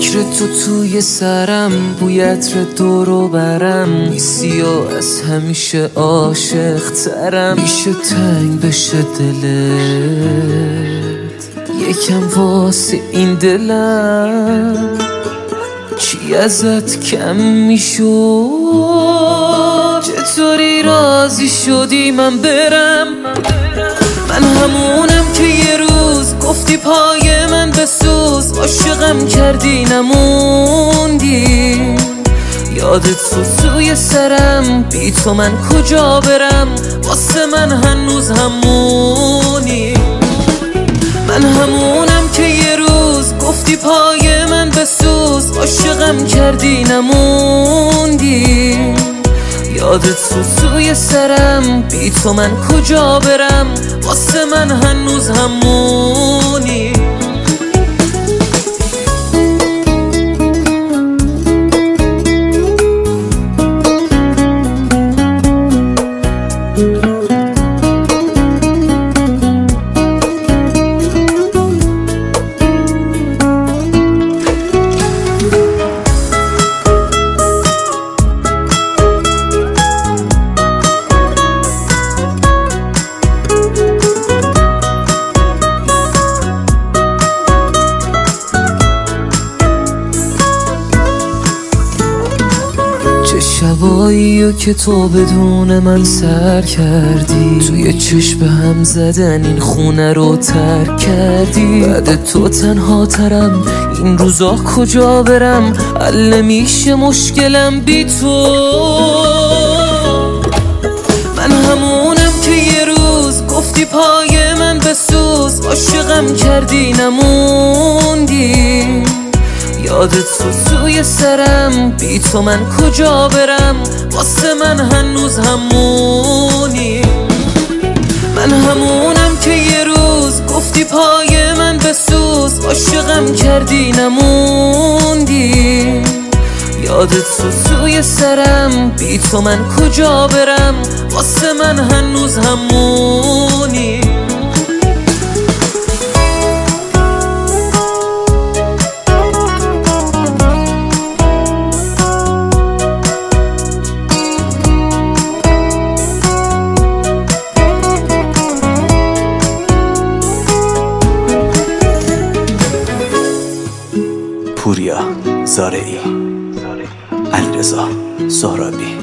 فکر تو توی سرم، بوی عطر دور و برم نیستی و از همیشه عاشق ترم. میشه تنگ بشه دلت یکم واسه این دلم، چی ازت کم میشد؟ چطوری راضی شدی من برم؟ من همونم که یه روز گفتی پای من بسوز، عاشقم کردی نموندی. یادت تو توی سرم، بی تو من کجا برم؟ واسه من هنوز همونی. من همونم که یه روز گفتی پای من بسوز، عاشقم کردی نموندی. یادت تو توی سرم، بی تو من کجا برم؟ واسه من هنوز همونی. شبایی که تو بدون من سر کردی، توی چشم هم زدن این خونه رو ترک کردی. بعد تو تنها ترم، این روزا کجا برم؟ حل میشه مشکلم بی تو. من همونم که یه روز گفتی پای من بسوز، عاشقم کردی نموندی. یادت تو توی سرم، بی تو من کجا برم؟ واسه من هنوز همونی. من همونم که یه روز گفتی پای من بسوز، عاشقم کردی نموندی. یادت تو توی سرم، بی تو من کجا برم؟ واسه من هنوز همونی. پوریا زارعی، علیرضا سهرابی.